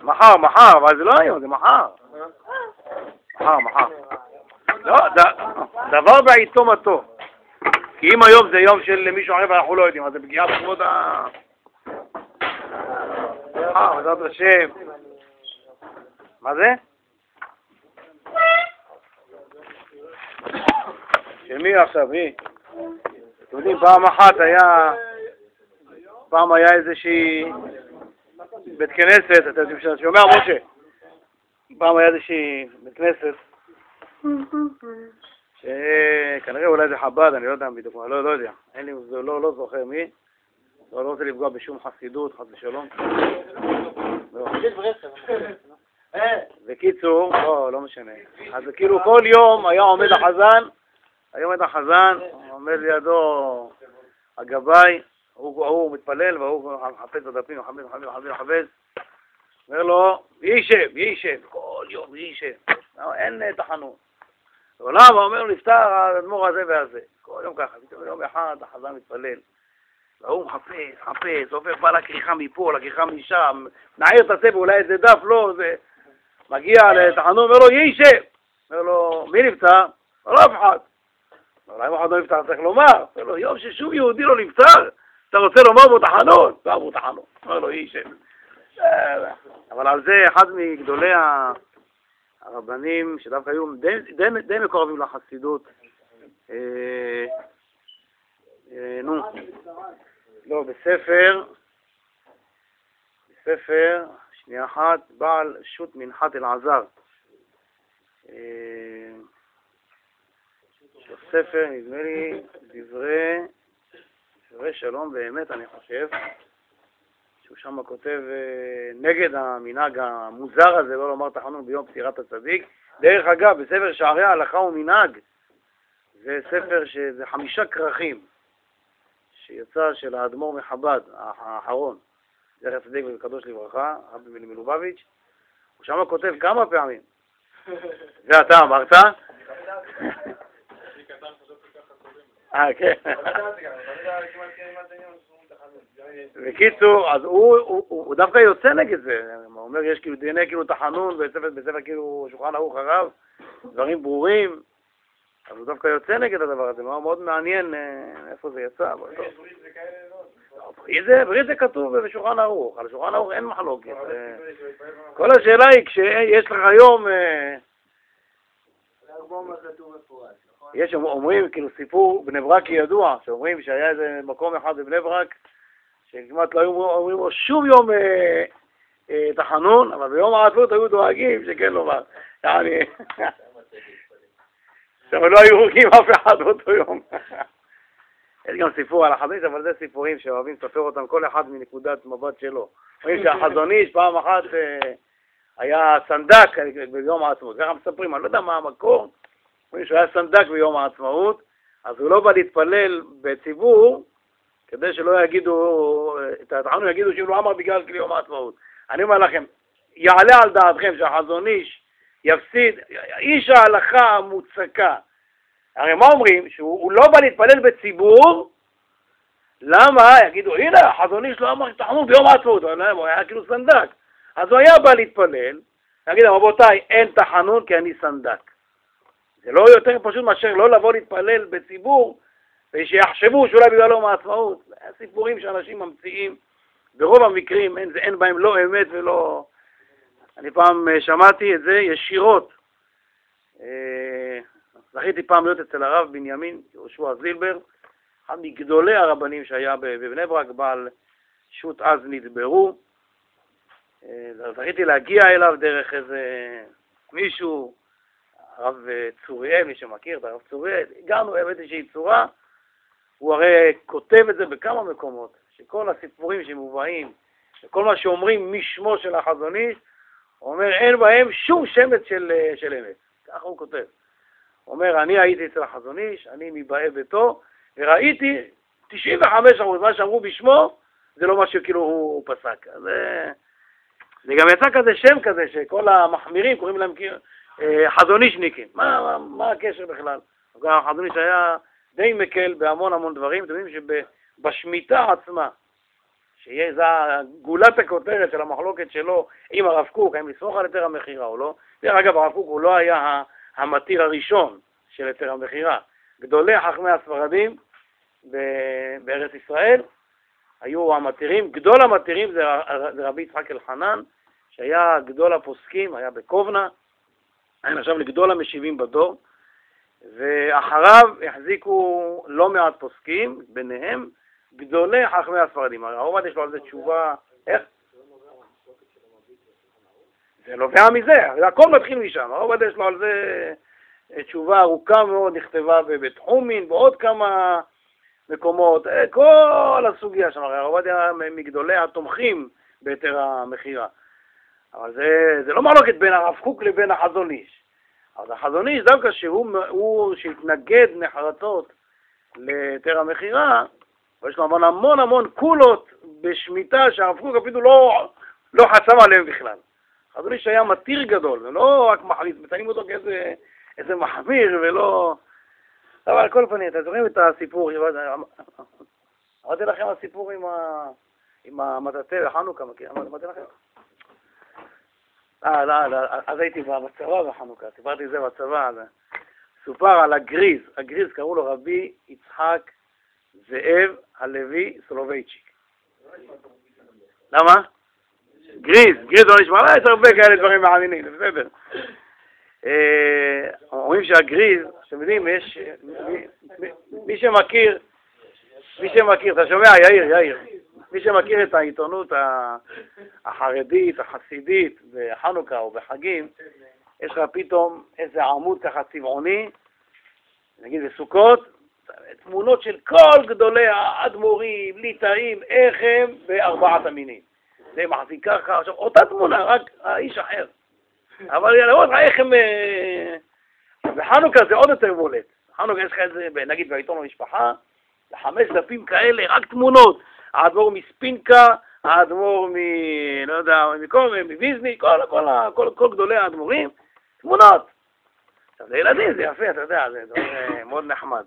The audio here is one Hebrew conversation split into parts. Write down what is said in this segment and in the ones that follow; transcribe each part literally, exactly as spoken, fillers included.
מחר, מחר, אבל זה לא היום, זה מחר. מחר, מחר. לא, דבר בעיתו מה טוב. כי אם היום זה יום של מישהו אחר ואנחנו לא יודעים, אז זה פגיעה בכבוד ה... מחר, בעזרת השם. מה זה? של מי עכשיו? מי? אתם יודעים, פעם אחת היה... פעם היה איזושהי... בית כנסת, אתה יודעים שאני שומע, משה? פעם היה איזושהי בית כנסת שכנראה אולי זה חב"ד, אני לא יודע בדיוק, אני לא יודע. אין לי, לא, לא זוכר מי. לא רוצה לפגוע בשום חסידות, חס ושלום. בקיצור, לא, לא משנה. אז כאילו כל יום היה עומד החזן, היה עומד החזן, עומד לידו הגבאי, הוא מתפלל והוא מחפש את הדפים, מחפש, מחפש, מחפש, מחפש. אומר לו, יישב, יישב, כל יום יישב. אין תחנות. ולמה, הוא אומר לו, נפטר האדמו"ר הזה והזה. כל יום ככה, פתאום יום אחד החזן מתפלל. והוא מחפש, מחפש, הופך בא לכריכה מפה, לכריכה משם, נעיר את הספר, אולי איזה דף, לא, זה... מגיע לתחנות, אומר לו, יישב. אומר לו, מי נפטר? לא אף אחד. אולי אם אחד לא נפטר, צריך לומר. אומר לו, יום ששום יהודי לא נפטר, אתה רוצה לומר בו תחנות? לא בו תחנות. אומר לו, יישב. אבל על זה אחד מגדולי הרבנים, שדווקא היו די, די, די מקורבים לחסידות, אה, אה, נו, לא, בספר, בספר, שנייה אחת, בעל שו"ת מנחת אלעזר. אה, ספר, נדמה לי, דברי, דברי שלום באמת, אני חושב, שהוא שם כותב נגד המנהג המוזר הזה, לא לומר תחנון ביום פטירת הצדיק. דרך אגב, בספר שערי ההלכה ומנהג, זה ספר שזה חמישה כרכים, שיצא של האדמו"ר מחב"ד, האחרון, זכר צדיק וקדוש לברכה, רבי מלובביץ', הוא שם כותב כמה פעמים. זה אתה אמרת? אה, כן. בקיצור, אז הוא דווקא יוצא נגד זה. הוא אומר, יש כאילו דיני כאילו תחנון, בספר כאילו שולחן ערוך הרב, דברים ברורים. אז הוא דווקא יוצא נגד הדבר הזה. מאוד מעניין איפה זה יצא. ברית זה כתוב בשולחן ערוך. על שולחן ערוך אין מחלוקת. כל השאלה היא, כשיש לך היום... יש אומרים, כאילו סיפור בני ברק ידוע, שאומרים שהיה איזה מקום אחד בבני ברק, שכמעט לא היו אומרים לו שום יום אה, אה, תחנון, אבל ביום העצמאות היו דואגים שכן לומר. יעני, אבל לא היו הורגים אף אחד באותו יום. יש גם סיפור על החזון איש, אבל זה סיפורים שאוהבים לספר אותם כל אחד מנקודת מבט שלו. אומרים שהחזון איש פעם אחת אה, היה סנדק ביום העצמאות, ככה מספרים, אני לא יודע מה המקור, אומרים שהוא היה סנדק ביום העצמאות, אז הוא לא בא להתפלל בציבור, כדי שלא יגידו, את התחנון יגידו שהוא לא אמר בגלל יום העצמאות. אני אומר לכם, יעלה על דעתכם שהחזון איש יפסיד, איש ההלכה המוצקה. הרי מה אומרים? שהוא לא בא להתפלל בציבור, למה? יגידו, הנה, החזון איש לא אמר תחנון ביום העצמאות, הוא היה כאילו סנדק. אז הוא היה בא להתפלל, יגיד, רבותיי, אין תחנון כי אני סנדק. זה לא יותר פשוט מאשר לא לבוא להתפלל בציבור, ושיחשבו שאולי בגלל יום העצמאות. הסיפורים שאנשים ממציאים, ברוב המקרים אין, אין בהם לא אמת ולא... אני פעם שמעתי את זה ישירות. זכיתי פעם להיות אצל הרב בנימין יהושע זילבר, אחד מגדולי הרבנים שהיה בבני ברק, בעל שו"ת אז נדברו. זכיתי להגיע אליו דרך איזה מישהו, הרב צוריאל, מי שמכיר את הרב צוריאל, הגענו באיזושהי צורה, הוא הרי כותב את זה בכמה מקומות, שכל הסיפורים שמובאים, שכל מה שאומרים משמו של החזון איש, הוא אומר, אין בהם שום שמץ של, של אמת. ככה הוא כותב. הוא אומר, אני הייתי אצל החזון איש, אני מבאי ביתו, וראיתי תשעים וחמישה אחוז מה שאמרו בשמו, זה לא מה שכאילו הוא, הוא פסק. אז זה גם יצא כזה שם כזה, שכל המחמירים קוראים להם חזון אישניקים. מה, מה, מה הקשר בכלל? החזון איש היה די מקל בהמון המון דברים. אתם יודעים שבשמיטה עצמה שיהיה, זה גולת הכותרת של המחלוקת שלו עם הרב קוק, האם לסמוך על היתר המכירה או לא. דרך אגב, הרב קוק הוא לא היה המתיר הראשון של היתר המכירה. גדולי חכמי הספרדים בארץ ישראל היו המתירים, גדול המתירים זה, זה רבי יצחק אלחנן, שהיה גדול הפוסקים, היה בקובנה, היה נחשב לגדול המשיבים בדור, ואחריו החזיקו לא מעט פוסקים, ביניהם גדולי חכמי הספרדים. הרב עובדיה יש לו על זה תשובה, איך? זה נובע מזה, הכל מתחיל משם. הרב עובדיה יש לו על זה תשובה ארוכה מאוד, נכתבה בבית חומין, בעוד כמה מקומות, כל הסוגיה שם. הרב עובדיה מגדולי התומכים ביתר המכירה. אבל זה, זה לא מחלוקת בין הרב קוק לבין החזון איש. אז החזון איש, דווקא שהוא הוא, שהתנגד נחרצות ליתר המכירה, ויש לו המון המון המון קולות בשמיטה שהרב קוק אפילו לא, לא חסם עליהם בכלל. החזון איש היה מתיר גדול, ולא רק מחליט, מציינים אותו כאיזה איזה מחמיר ולא... אבל על כל פנים, אתם זוכרים את הסיפור, אמרתי לכם הסיפור עם, ה... עם המטאטא בחנוכה, אמרתי לכם? אה, לא, לא, אז הייתי בצבא בחנוכה, סיפרתי את זה בצבא, אז סופר על הגריז, הגריז קראו לו רבי יצחק זאב הלוי סולובייצ'יק. למה? גריז, גריז לא נשמע, לא, יש הרבה כאלה דברים מעניינים, זה בסדר. אומרים שהגריז, אתם יודעים, יש, מי שמכיר, מי שמכיר, אתה שומע, יאיר, יאיר, מי שמכיר את העיתונות החרדית, החסידית, בחנוכה או בחגים, יש לך פתאום איזה עמוד ככה צבעוני, נגיד בסוכות, תמונות של כל גדולי האדמו"רים, ליטאים, איך הם בארבעת המינים. זה מחזיק ככה, עכשיו, אותה תמונה, רק האיש אחר. אבל לראות איך הם... בחנוכה זה עוד יותר בולט. בחנוכה יש לך איזה, נגיד בעיתון המשפחה, לחמש דפים כאלה, רק תמונות. האדמו"ר מספינקה, האדמו"ר מ... לא יודע, מכל, מוויזני, כל, כל, כל, כל גדולי האדמו"רים, תמונות. עכשיו, לילדים זה יפה, אתה יודע, זה דבר מאוד נחמד.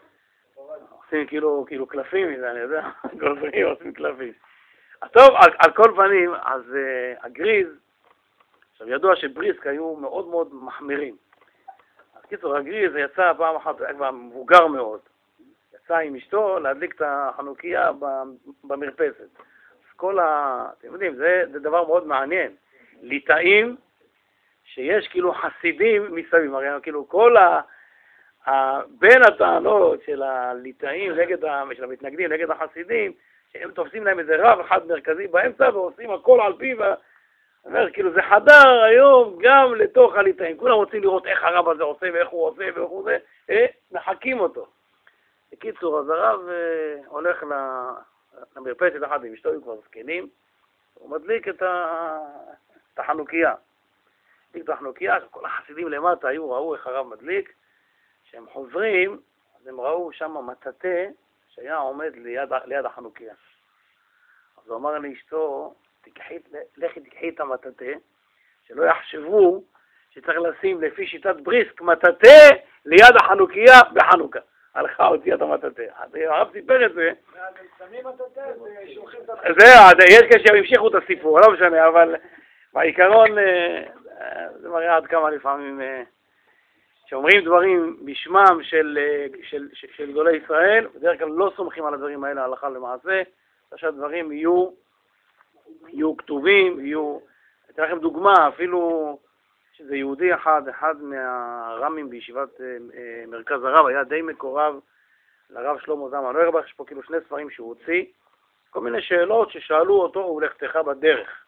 עושים כאילו, כאילו קלפים מזה, אני יודע, גולפים עושים קלפים. טוב, על, על כל פנים, אז uh, הגריז, עכשיו ידוע שבריסק היו מאוד מאוד מחמירים. אז קיצור, הגריז יצא פעם אחת, היה כבר מבוגר מאוד. יצא עם אשתו להדליק את החנוכיה במרפסת. אז כל ה... אתם יודעים, זה, זה דבר מאוד מעניין. ליטאים שיש כאילו חסידים מסביב, הרי כאילו כל ה... ה... בין הטענות של הליטאים נגד ה... של המתנגדים נגד החסידים, שהם תופסים להם איזה רב אחד מרכזי באמצע ועושים הכל על פיו. אומר, כאילו זה חדר היום גם לתוך הליטאים. כולם רוצים לראות איך הרב הזה עושה ואיך הוא עושה ואיך הוא זה, אה, מחכים אותו. בקיצור, אז הרב אה, הולך למרפסת אחד עם אשתו, כבר זקנים, הוא מדליק את, ה... את החנוכיה. מדליק את החנוכיה, כל החסידים למטה היו, ראו איך הרב מדליק, כשהם חוזרים, אז הם ראו שם מטאטא שהיה עומד ליד, ליד החנוכיה. אז הוא אמר לאשתו, תקחי, לכי תקחי את המטאטא, שלא יחשבו שצריך לשים לפי שיטת בריסק מטאטא ליד החנוכיה בחנוכה. הלכה הוציאה את המטאטא. הרב סיפר את זה. שמים מטאטא ושולחים את המטאטא. זה, יש כשהם המשיכו את הסיפור, לא משנה, אבל בעיקרון זה מראה עד כמה לפעמים שאומרים דברים בשמם של, של, של, של גדולי ישראל, בדרך כלל לא סומכים על הדברים האלה הלכה למעשה, שהדברים יהיו יהיו כתובים, יהיו... אתן לכם דוגמה, אפילו שזה יהודי אחד, אחד מהרמים בישיבת אה, מרכז הרב, היה די מקורב לרב שלמה זלמן אוירבך, יש פה כאילו שני ספרים שהוא הוציא, כל מיני שאלות ששאלו אותו ולכתך בדרך.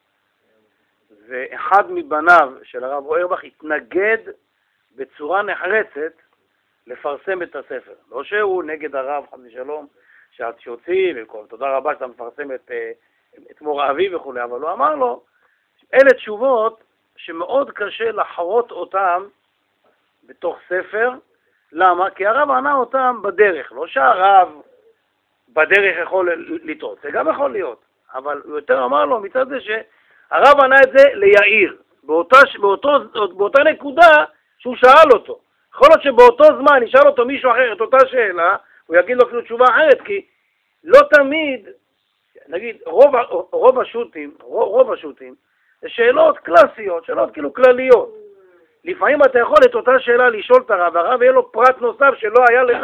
ואחד מבניו של הרב אוירבך התנגד בצורה נחרצת לפרסם את הספר. לא שהוא נגד הרב, חד ושלום, שהוציא, ותודה רבה שאתה מפרסם את... את מור אביו וכו', אבל הוא אמר לו, אלה תשובות שמאוד קשה לחרות אותם בתוך ספר. למה? כי הרב ענה אותם בדרך, לא שהרב בדרך יכול לטעות, זה גם יכול להיות, אבל הוא יותר אמר לו מצד זה שהרב ענה את זה ליאיר, באותה, באותו, באותה נקודה שהוא שאל אותו. יכול להיות שבאותו זמן ישאל אותו מישהו אחר את אותה שאלה, הוא יגיד לו כאילו תשובה אחרת, כי לא תמיד נגיד, רוב, רוב השו"תים, רוב, רוב השו"תים, זה שאלות קלאסיות, שאלות כאילו כלליות. לפעמים אתה יכול את אותה שאלה לשאול את הרב, והרב יהיה לו פרט נוסף שלא היה לך,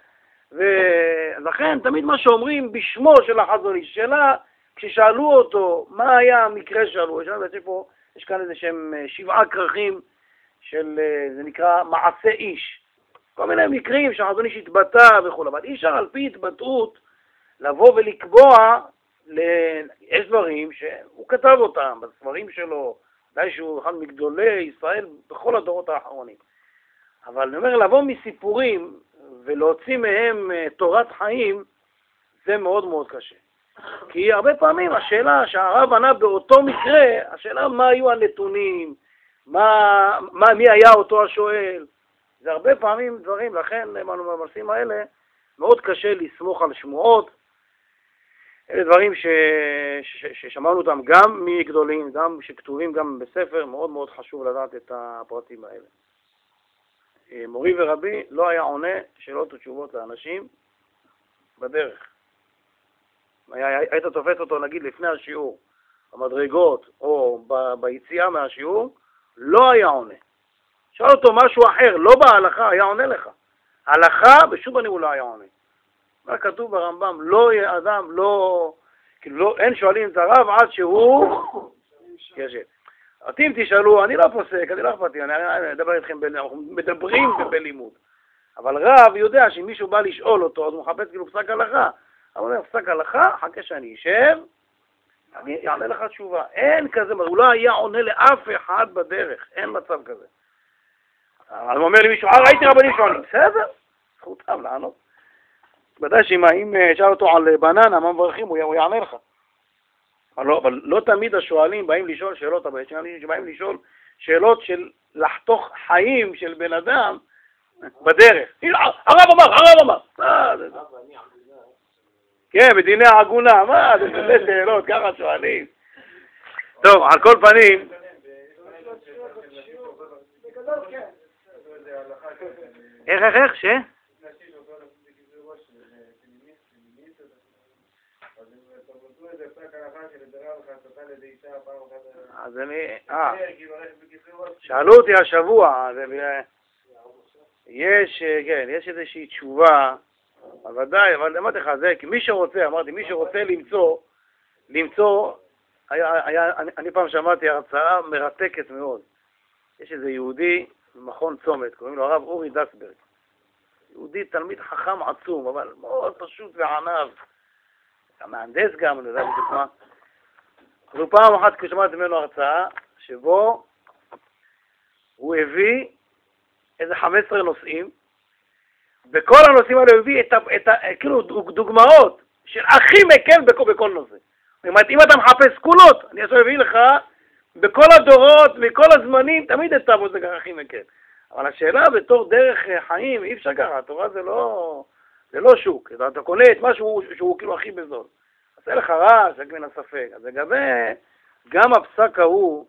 ולכן תמיד מה שאומרים בשמו של החזון איש, שאלה, כששאלו אותו, מה היה המקרה שאלו, יש, פה, יש כאן איזה שהם שבעה כרכים של, זה נקרא מעשה איש. כל מיני מקרים שהחזון איש התבטא וכו', אבל אי אפשר על פי התבטאות לבוא ולקבוע, יש דברים שהוא כתב אותם בספרים שלו, די שהוא אחד מגדולי ישראל בכל הדורות האחרונים. אבל אני אומר, לבוא מסיפורים ולהוציא מהם תורת חיים, זה מאוד מאוד קשה. כי הרבה פעמים השאלה שהרב ענה באותו מקרה, השאלה מה היו הנתונים, מה, מה, מי היה אותו השואל, זה הרבה פעמים דברים, לכן במעשים האלה מאוד קשה לסמוך על שמועות. אלה דברים ש... ש... ששמענו אותם גם מגדולים, גם שכתובים גם בספר, מאוד מאוד חשוב לדעת את הפרטים האלה. מורי ורבי לא היה עונה שאלות ותשובות לאנשים בדרך. היה, היית תופס אותו נגיד לפני השיעור, במדרגות או ב... ביציאה מהשיעור, לא היה עונה. שאל אותו משהו אחר, לא בהלכה, היה עונה לך. הלכה, בשום פנים הוא לא היה עונה. מה כתוב ברמב"ם, לא יהיה אדם, לא, כאילו לא, אין שואלים את הרב עד שהוא ישב. אם תשאלו, אני לא פוסק, אני לא אכפתי, אני אדבר איתכם, אנחנו מדברים בלימוד. אבל רב יודע שאם מישהו בא לשאול אותו, אז הוא מחפש כאילו פסק הלכה. הוא אומר, פסק הלכה, חכה שאני אשב, אני אענה לך תשובה. אין כזה, הוא לא היה עונה לאף אחד בדרך, אין מצב כזה. אז הוא אומר לי מישהו, אה, ראיתי רבנים שואלים, בסדר, זכותם לענות. ודאי שאם שאל אותו על בננה, מה מברכים, הוא יענה לך. אבל לא, אבל לא תמיד השואלים באים לשאול שאלות, אבל שבאים לשאול שאלות של לחתוך חיים של בן אדם בדרך. הרב אמר, הרב אמר. כן, בדיני העגונה, מה, זה שאלות, ככה שואלים. טוב, על כל פנים. איך, איך, איך, ש? אז אני, אה, שאלו אותי השבוע, יש, כן, יש איזושהי תשובה, אבל ודאי, אבל אמרתי לך, זה, כי מי שרוצה, אמרתי, מי שרוצה למצוא, למצוא, היה, היה, אני, אני פעם שמעתי הרצאה מרתקת מאוד. יש איזה יהודי במכון צומת, קוראים לו הרב אורי דסברג. יהודי תלמיד חכם עצום, אבל מאוד פשוט וענב. המהנדס גם, אני יודע בדיוק מה. אז הוא פעם אחת כשמעתי ממנו הרצאה, שבו הוא הביא איזה חמש עשרה נושאים, בכל הנושאים האלה הוא הביא את, את, את, כאילו דוגמאות של הכי מקל בכל, בכל נושא. זאת אומרת, אם אתה מחפש קולות, אני עכשיו אביא לך בכל הדורות, בכל הזמנים, תמיד את תעבוד זה ככה הכי מקל. אבל השאלה בתור דרך חיים, אי אפשר ככה, התורה זה לא, זה לא שוק, אתה קונה את משהו שהוא כאילו הכי בזול. אז אין לך רע, שק מן הספק. אז לגבי גם הפסק ההוא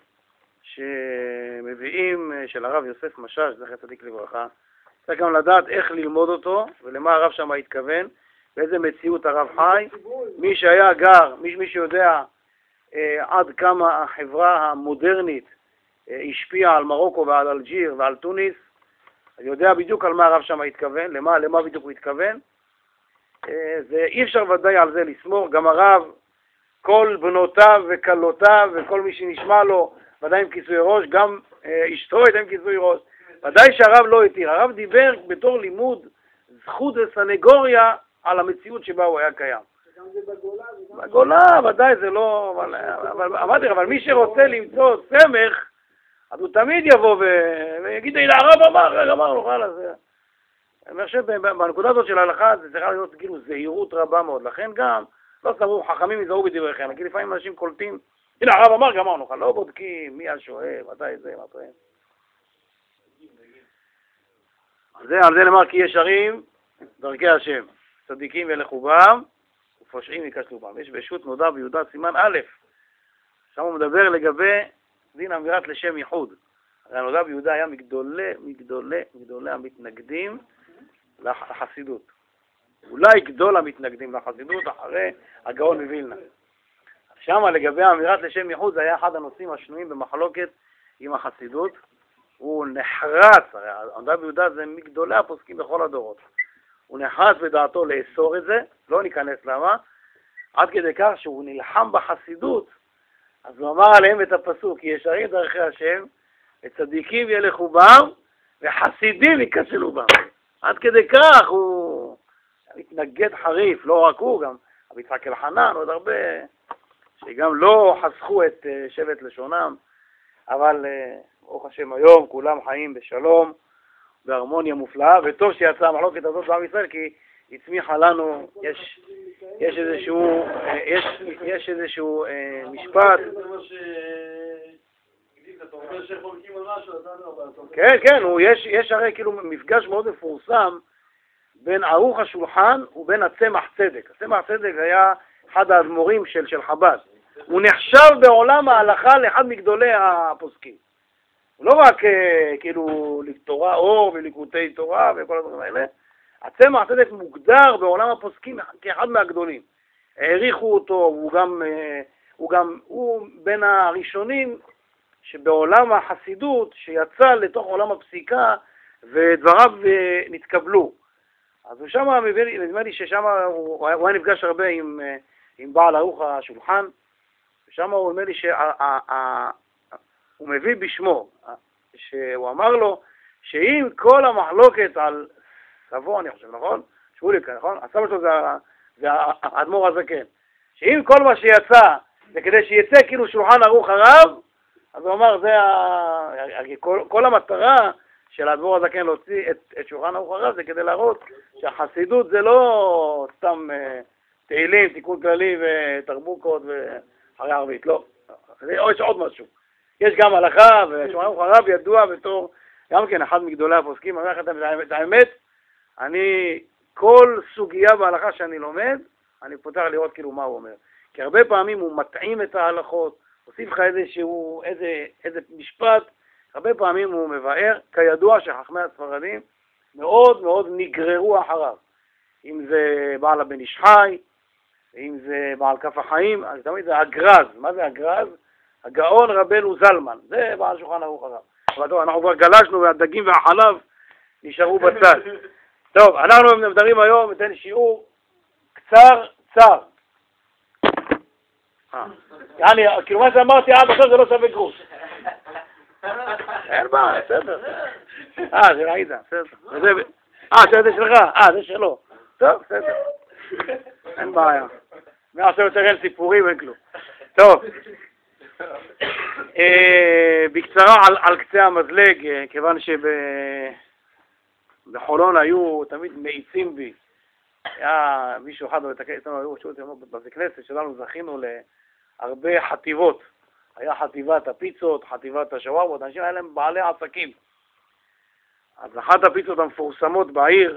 שמביאים של הרב יוסף משאש, זכר צדיק לברכה, צריך גם לדעת איך ללמוד אותו ולמה הרב שם התכוון, באיזה מציאות הרב חי. מי שהיה גר, מי, מי שיודע אה, עד כמה החברה המודרנית אה, השפיעה על מרוקו ועל אלג'יר ועל טוניס, אני יודע בדיוק על מה הרב שם התכוון, למה, למה בדיוק הוא התכוון. אה, זה אי אפשר ודאי על זה לסמור, גם הרב, כל בנותיו וכלותיו וכל מי שנשמע לו, ודאי עם כיסוי ראש, גם אה, אשתו הייתה עם כיסוי ראש, ודאי שהרב לא התיר. הרב דיבר בתור לימוד זכות וסנגוריה על המציאות שבה הוא היה קיים. גם זה בגולה. בגולה, ודאי זה לא, אבל, אבל, אבל, אבל מי שרוצה למצוא סמך, אז הוא תמיד יבוא ויגיד, הנה הרב אמר, רגע אמר לו, חלה, זה... אני חושב, בנקודה הזאת של ההלכה, זה צריך להיות כאילו זהירות רבה מאוד, לכן גם, לא סברו, חכמים יזהרו בדבריכם, כי לפעמים אנשים קולטים, הנה הרב אמר, גמרנו, לא בודקים מי השואל, מתי זה, מה טוען. זה, על זה נאמר כי ישרים דרכי השם, צדיקים ילכו בם ופושעים ייכשלו בם. יש בשו"ת נודע ביהודה סימן א', שם הוא מדבר לגבי דין אמירת לשם ייחוד. הרי הנודע ביהודה היה מגדולי, מגדולי, מגדולי המתנגדים לחסידות. אולי גדול המתנגדים לחסידות אחרי הגאון מווילנה. שם לגבי אמירת לשם ייחוד, זה היה אחד הנושאים השנויים במחלוקת עם החסידות. הוא נחרץ, הרב יהודה זה מגדולי הפוסקים בכל הדורות. הוא נחרץ בדעתו לאסור את זה, לא ניכנס למה, עד כדי כך שהוא נלחם בחסידות, אז הוא אמר עליהם את הפסוק, כי ישרים דרכי השם, וצדיקים ילכו בם, וחסידים ייכשלו בם. עד כדי כך הוא מתנגד חריף, לא רק הוא, גם רבי יצחק אלחנן, עוד הרבה, שגם לא חסכו את שבט לשונם, אבל ברוך השם היום כולם חיים בשלום, בהרמוניה מופלאה, וטוב שיצאה המחלוקת הזאת בעם ישראל, כי הצמיחה לנו, יש, יש איזשהו, יש, יש איזשהו אה, משפט. כן, כן, הוא, יש, יש הרי כאילו מפגש מאוד מפורסם בין ערוך השולחן ובין הצמח צדק. הצמח צדק היה אחד האדמו"רים של, של חב"ד. הוא נחשב בעולם ההלכה לאחד מגדולי הפוסקים. הוא לא רק כאילו לתורה אור וליקוטי תורה וכל הדברים האלה, הצמח צדק מוגדר בעולם הפוסקים כאחד מהגדולים. העריכו אותו, הוא גם, הוא גם, הוא בין הראשונים שבעולם החסידות שיצא לתוך עולם הפסיקה ודבריו נתקבלו. אז הוא שם, נדמה לי ששם הוא, הוא היה נפגש הרבה עם, עם בעל ערוך השולחן, ושם הוא אומר לי שהוא מביא בשמו, שהוא אמר לו שאם כל המחלוקת על סבו, אני חושב, נכון? שוליקה, נכון? הסבא שלו זה, זה האדמו"ר הזקן. שאם כל מה שיצא זה כדי שיצא כאילו שולחן ערוך הרב, אז הוא אמר, זה ה... כל, כל המטרה של האדמו"ר הזקן להוציא את, את שולחן ערוך הרב זה כדי להראות שהחסידות זה לא סתם uh, תהילים, תיקון כללי ותרבוקות וחרי ערבית, לא. יש עוד משהו. יש גם הלכה, ושולחן ערוך הרב ידוע בתור גם כן אחד מגדולי הפוסקים. אני אומר לכם את האמת, אני, כל סוגיה בהלכה שאני לומד, אני פותח לראות כאילו מה הוא אומר. כי הרבה פעמים הוא מטעים את ההלכות, הוסיף לך איזשהו, איזה, איזה משפט, הרבה פעמים הוא מבאר, כידוע שחכמי הספרדים מאוד מאוד נגררו אחריו. אם זה בעל הבן איש חי, אם זה בעל כף החיים, אז תמיד זה הגרז. מה זה הגרז? הגאון רבנו זלמן, זה בעל שולחן ערוך הרב. אבל טוב, אנחנו כבר גלשנו והדגים והחלב נשארו בצד. טוב, אנחנו מדברים היום, ניתן שיעור קצר, צר. יעני, כאילו מה שאמרתי עד עכשיו זה לא שווה גרוש. אין בעיה, בסדר. אה, זה ראית, בסדר. אה, זה שלך, אה, זה שלו. טוב, בסדר. אין בעיה. מעכשיו יותר אין סיפורים, אין כלום. טוב. בקצרה על קצה המזלג, כיוון שבחולון היו תמיד מאיצים בי. היה מישהו אחד, היו בבית כנסת שלנו, זכינו להרבה חטיבות. היה חטיבת הפיצות, חטיבת השווארמות, אנשים היה להם בעלי עסקים. אז אחת הפיצות המפורסמות בעיר,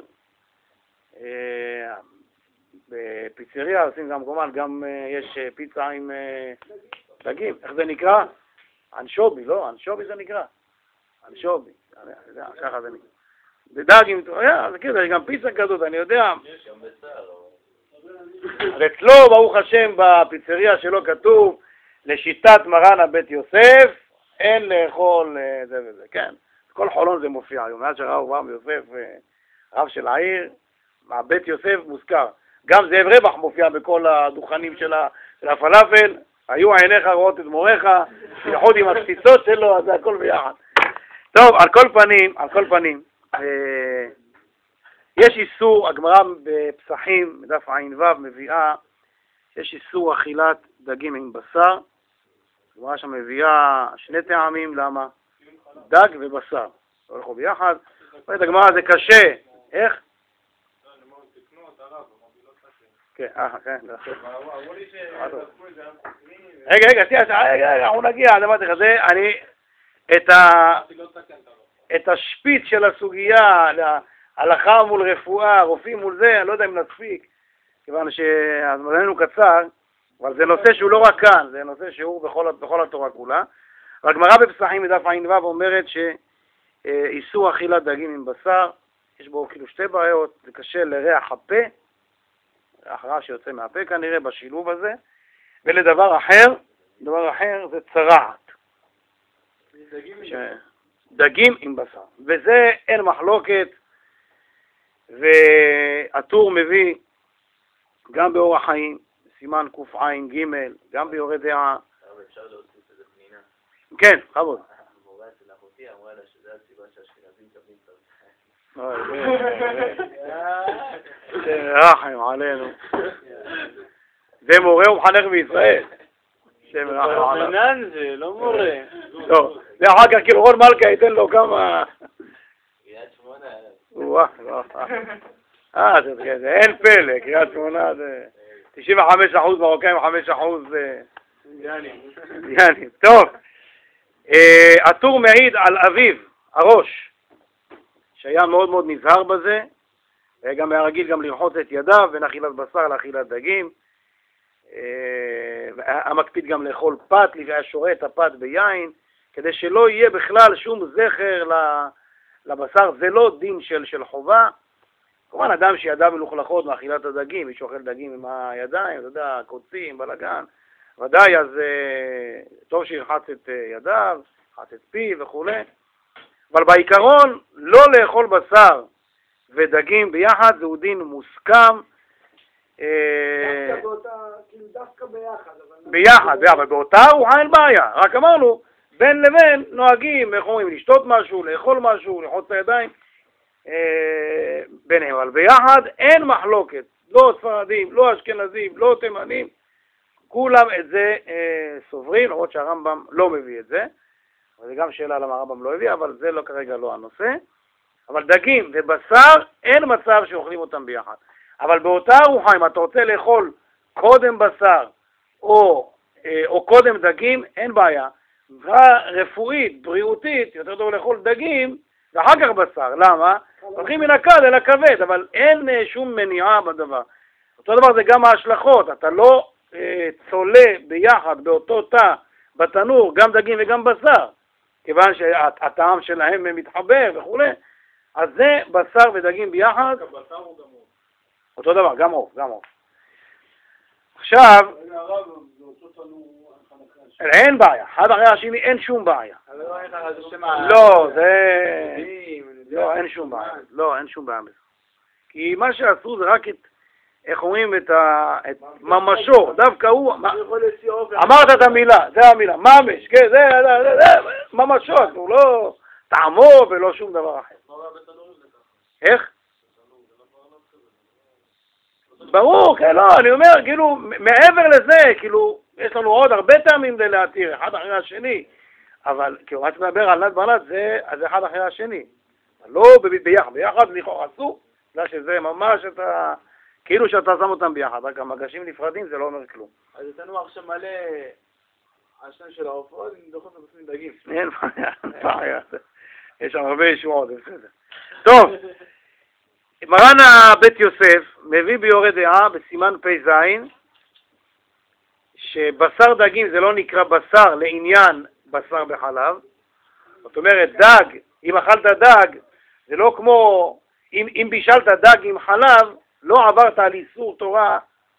בפיצריה, עושים גם כמובן, גם יש פיצה עם דגים. איך זה נקרא? אנשובי, לא? אנשובי זה נקרא. אנשובי, ככה זה נקרא. בדג עם... זה כאילו, יש גם פיצה כזאת, אני יודע. יש גם בשר. אצלו, ברוך השם, בפיצריה שלו כתוב, לשיטת מרן הבית יוסף, אין לאכול זה וזה, כן. כל חולון זה מופיע היום. מאז שראו רב יוסף, רב של העיר, מהבית יוסף מוזכר. גם זאב רווח מופיע בכל הדוכנים של הפלאפל, היו עיניך רואות את מוריך, יחוד עם הקציצות שלו, אז זה הכל ביחד. טוב, על כל פנים, על כל פנים, אה, יש איסור, הגמרא בפסחים, בדף עין ו' מביאה, יש איסור אכילת דגים עם בשר, הגמרא שם מביאה שני טעמים, למה? דג ובשר, הולכו ביחד, ואת הגמרא זה קשה, איך? כן, אה, כן. רגע, רגע, רגע, אנחנו נגיע, אמרתי לך, זה, אני, את השפיץ של הסוגיה, הלכה מול רפואה, רופאים מול זה, אני לא יודע אם נספיק, כיוון שהזמננו קצר, אבל זה נושא שהוא לא רק כאן, זה נושא שהוא בכל התורה כולה. והגמרא בפסחים מדף עין ו' אומרת שאיסור אכילת דגים עם בשר, יש בו כאילו שתי בעיות, זה קשה לריח הפה, הכרעה שיוצא מהפה כנראה בשילוב הזה, ולדבר אחר, דבר אחר זה צרעת. ש... דגים עם בשר. וזה אין מחלוקת, והטור מביא גם באורח חיים, סימן קע"ג, גם ביורה דעה. אפשר להוסיף איזה פנינה. כן, חבוד. המורה של אחותי אמרה לה שזה הסיבה שהאשכנזים מקבלים טוב. אוי, רחם עלינו. זה מורה ומחנך בישראל. שם רחם עלינו. מנן זה, לא מורה. טוב, ואחר כך כאילו רון מלכה ייתן לו כמה... קריית שמונה. וואו, אה, זה אין פלא, קריית שמונה זה... תשעים וחמש אחוז מרוקאים, חמישה אחוז... אינדיאנים. טוב, הטור מעיד על אביו, הראש, שהיה מאוד מאוד נזהר בזה, וגם היה רגיל גם לרחוץ את ידיו בין אכילת בשר לאכילת דגים. המקפיד גם לאכול פת, היה שורה את הפת ביין, כדי שלא יהיה בכלל שום זכר לבשר. זה לא דין של, של חובה. כמובן אדם שידיו מלוכלכות מאכילת הדגים, מי שאוכל דגים עם הידיים, אתה יודע, קוצים, בלגן, ודאי, אז טוב שירחץ את ידיו, ירחץ את פיו וכו'. אבל בעיקרון, לא לאכול בשר ודגים ביחד, זהו דין מוסכם. דווקא באותה, כאילו דווקא ביחד. ביחד, אבל באותה ארוחה אין בעיה. רק אמרנו, בין לבין נוהגים, איך אומרים, לשתות משהו, לאכול משהו, לרחוץ את הידיים, ביניהם. אבל ביחד אין מחלוקת. לא ספרדים, לא אשכנזים, לא תימנים. כולם את זה אה, סוברים, למרות שהרמב"ם לא מביא את זה. וזה גם שאלה למה הרמב"ם לא הביא, אבל זה לא כרגע לא הנושא. אבל דגים ובשר, אין מצב שאוכלים אותם ביחד. אבל באותה ארוחה, אם אתה רוצה לאכול קודם בשר או, אה, או קודם דגים, אין בעיה. רפואית, בריאותית, יותר טוב לאכול דגים ואחר כך בשר. למה? הולכים מן הקל אל הכבד, אבל אין אה, שום מניעה בדבר. אותו דבר זה גם ההשלכות. אתה לא אה, צולה ביחד באותו תא בתנור, גם דגים וגם בשר, כיוון שהטעם שלהם מתחבר וכו'. אז זה בשר ודגים ביחד. בשר או גם עוף? אותו דבר, גם עוף, גם עוף. עכשיו, אין בעיה, אחד אחרי השני אין שום בעיה. לא, זה... לא, אין שום בעיה. לא, אין שום בעיה בזה. כי מה שעשו זה רק את, איך אומרים, את ממשו. דווקא הוא... אמרת את המילה, זה המילה. ממש, כן, זה, זה, ממשו. הוא לא טעמו ולא שום דבר אחר. איך? ברור, כן, לא, אני אומר, כאילו, מעבר לזה, כאילו, יש לנו עוד הרבה טעמים להתיר, אחד אחרי השני, אבל כאילו, מה שמדבר על נת ברנת, זה, זה אחד אחרי השני. לא ביחד, ביחד לכאורה אסור, בגלל שזה ממש את ה... כאילו שאתה שם אותם ביחד, רק המגשים נפרדים, זה לא אומר כלום. אז אצלנו עכשיו מלא השן של העופות, אני דוחות ובסמים דגים. אין בעיה, אין בעיה. יש שם הרבה ישועות, זה בסדר. טוב. מרן הבית יוסף מביא ביורה דעה בסימן פ"ז שבשר דגים זה לא נקרא בשר לעניין בשר בחלב. זאת אומרת דג, אם אכלת דג זה לא כמו אם, אם בישלת דג עם חלב לא עברת על איסור תורה.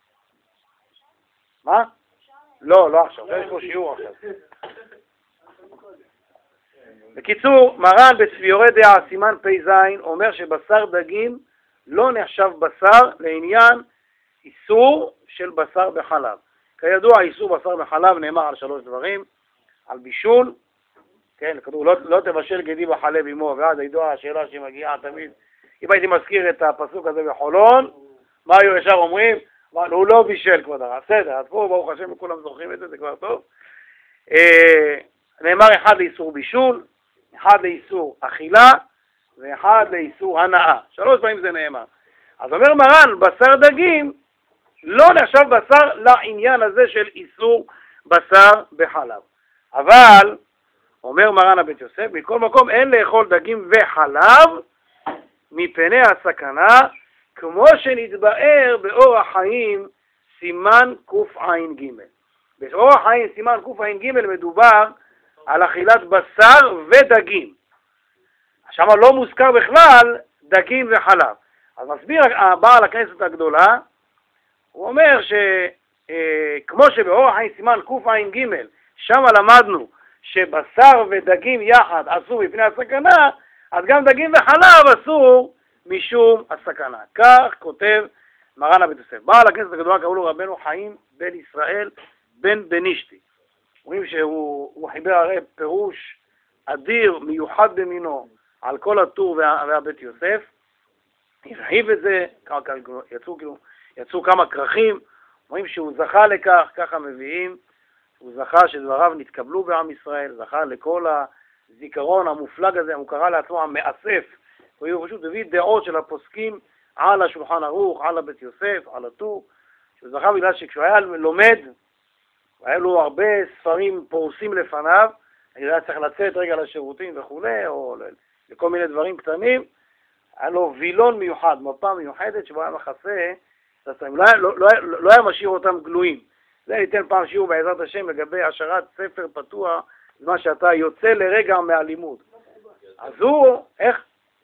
מה? לא, לא עכשיו, יש פה שיעור עכשיו. בקיצור, מרן ביורה דעה סימן פ"ז אומר שבשר דגים לא נחשב בשר לעניין איסור של בשר בחלב. כידוע, איסור בשר בחלב נאמר על שלוש דברים, על בישול, כן, כתוב, לא, לא תבשל גדי בחלב עמו, ואז הידוע השאלה שמגיעה תמיד, אם הייתי מזכיר את הפסוק הזה בחולון, מה היו ישר אומרים? הוא לא בישל כבוד הרב, בסדר, אז פה ברוך השם וכולם זוכרים את זה, זה כבר טוב. אה, נאמר אחד לאיסור בישול, אחד לאיסור אכילה, ואחד לאיסור הנאה. שלוש פעמים זה נאמר. אז אומר מרן, בשר דגים לא נחשב בשר לעניין הזה של איסור בשר בחלב. אבל, אומר מרן הבית יוסף, מכל מקום אין לאכול דגים וחלב מפני הסכנה, כמו שנתבאר באורח חיים סימן קע"ג. באורח חיים סימן קע"ג מדובר על אכילת בשר ודגים. שם לא מוזכר בכלל דגים וחלב. אז מסביר הבעל הכנסת הגדולה, הוא אומר שכמו שבאורח חיים סימן קע"ג, שם למדנו שבשר ודגים יחד אסור מפני הסכנה, אז גם דגים וחלב אסור משום הסכנה. כך כותב מרן הבית יוסף. בעל הכנסת הגדולה קראו לו רבנו חיים בן ישראל בן בנישתי. רואים שהוא חיבר הרי פירוש אדיר, מיוחד במינו, על כל הטור וה, והבית יוסף. הרחיב את זה, יצאו, כאילו, יצאו כמה כרכים, רואים שהוא זכה לכך, ככה מביאים, הוא זכה שדבריו נתקבלו בעם ישראל, זכה לכל הזיכרון המופלג הזה, הוא קרא לעצמו המאסף, הוא פשוט הביא דעות של הפוסקים על השולחן ערוך, על הבית יוסף, על הטור, שהוא זכה בגלל שכשהוא היה לומד, היה לו הרבה ספרים פורסים לפניו, היה צריך לצאת רגע לשירותים וכו', או לכל מיני דברים קטנים, היה לו וילון מיוחד, מפה מיוחדת שבו היה מכסה, לא, לא, לא, לא היה משאיר אותם גלויים. זה ניתן פעם שיעור בעזרת השם לגבי השארת ספר פתוח, זמן שאתה יוצא לרגע מהלימוד. אז הוא, איך?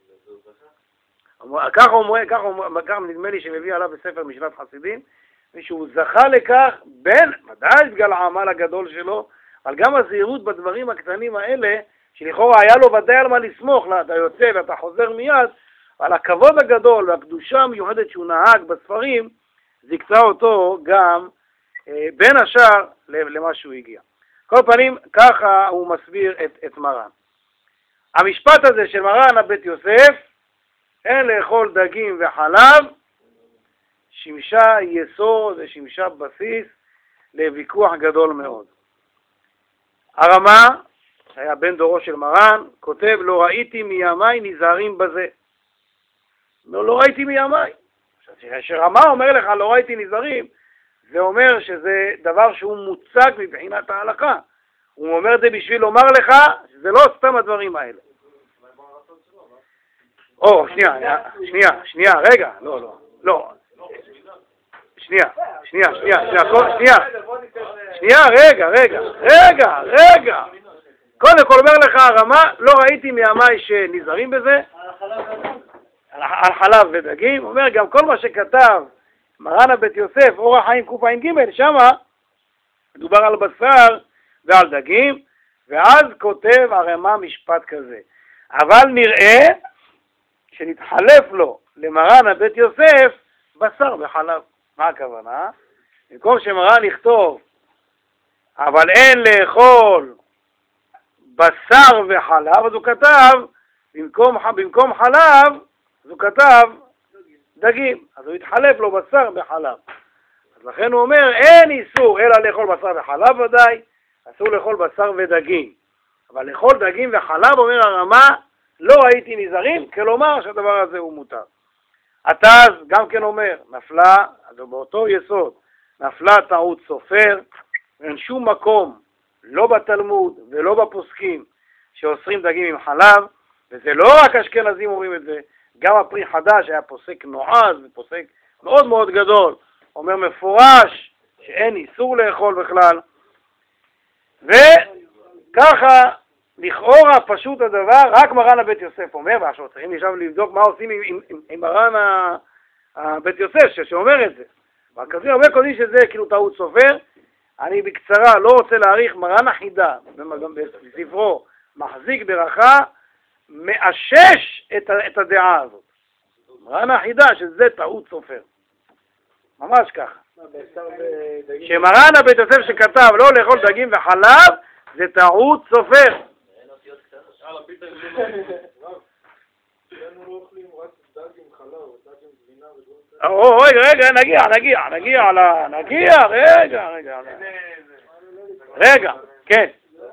ככה הוא, ככה הוא, ככה נדמה לי שמביא עליו בספר משנת חסידים, ושהוא זכה לכך, בין, ודאי בגלל העמל הגדול שלו, אבל גם הזהירות בדברים הקטנים האלה, שלכאורה היה לו ודאי על מה לסמוך, אתה יוצא ואתה חוזר מיד, אבל הכבוד הגדול והקדושה המיוחדת שהוא נהג בספרים, זיקצה אותו גם אה, בין השאר למה שהוא הגיע. כל פנים, ככה הוא מסביר את, את מרן. המשפט הזה של מרן הבית יוסף, אין לאכול דגים וחלב, שימשה יסוד ושימשה בסיס לוויכוח גדול מאוד. הרמה, היה בן דורו של מרן, כותב, לא ראיתי מימיי נזהרים בזה. לא, לא ראיתי מימיי. כשרמה אומר לך לא ראיתי נזהרים, זה אומר שזה דבר שהוא מוצג מבחינת ההלכה. הוא אומר את זה בשביל לומר לך שזה לא סתם הדברים האלה. או, שנייה, שנייה, שנייה, רגע, לא, לא, לא. שנייה, שנייה, שנייה, שנייה, שנייה, שנייה, רגע, רגע, רגע, רגע. קודם כל אומר לך הרמה, לא ראיתי מימיי שנזהרים בזה, על חלב ודגים. אומר גם כל מה שכתב מרן הבית יוסף, אורח חיים קע"ג, שמה מדובר על בשר ועל דגים, ואז כותב הרמה משפט כזה. אבל נראה שנתחלף לו למרן הבית יוסף בשר וחלב. מה הכוונה? במקום שמרן יכתוב אבל אין לאכול בשר וחלב, אז הוא כתב במקום, במקום חלב, אז הוא כתב דגים. אז הוא התחלף לו בשר וחלב. אז לכן הוא אומר אין איסור אלא לאכול בשר וחלב ודאי, אסור לאכול בשר ודגים. אבל לאכול דגים וחלב, אומר הרמה, לא ראיתי נזהרים, כלומר שהדבר הזה הוא מותר. התז גם כן אומר, נפלה, אז באותו יסוד, נפלה טעות סופר, אין שום מקום, לא בתלמוד ולא בפוסקים, שאוסרים דגים עם חלב, וזה לא רק אשכנזים אומרים את זה, גם הפרי חדש היה פוסק נועז ופוסק מאוד מאוד גדול, אומר מפורש שאין איסור לאכול בכלל, וככה לכאורה פשוט הדבר, רק מרן הבית יוסף אומר, ועכשיו צריכים עכשיו לבדוק מה עושים עם, עם, עם, עם מרן הבית יוסף שאומר את זה. והכזים הרבה קודם שזה כאילו טעות סופר. אני בקצרה לא רוצה להאריך, מרן החידה בספרו מחזיק ברכה מאשש את, את הדעה הזאת. מרן החידה שזה טעות סופר. ממש ככה. שמרן הבית יוסף שכתב לא לאכול דגים וחלב זה טעות סופר. או, רגע, רגע, נגיע, נגיע, נגיע, נגיע, רגע, רגע, רגע, כן.